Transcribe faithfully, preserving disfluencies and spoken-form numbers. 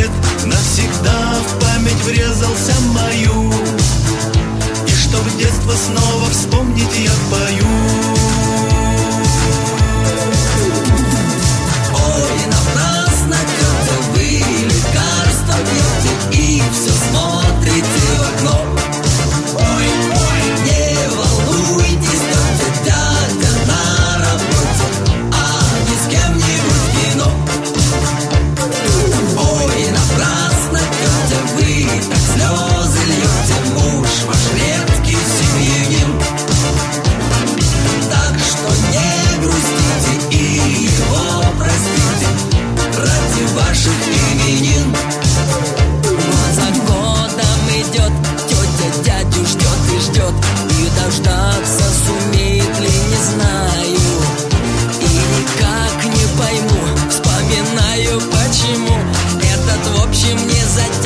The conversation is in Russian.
лет навсегда в память врезался мою. И чтоб детство снова вспомнить, я пою. Ой, напрасно, тетя, вы лекарства пьете и все смотрите в окно. Ой, ой, не волнуйтесь, тетя, дядя на работе, а не с кем-нибудь в кино. Ой, напрасно, тетя, вы так слезы льете, муж ваш редкий семьянин. Так что не грустите и его простите ради ваших именин. Год за годом идет, тетя дядю ждет и ждет, и дождаться сумеет ли, не знаю. И никак не пойму, вспоминаю, почему этот, в общем, не затем.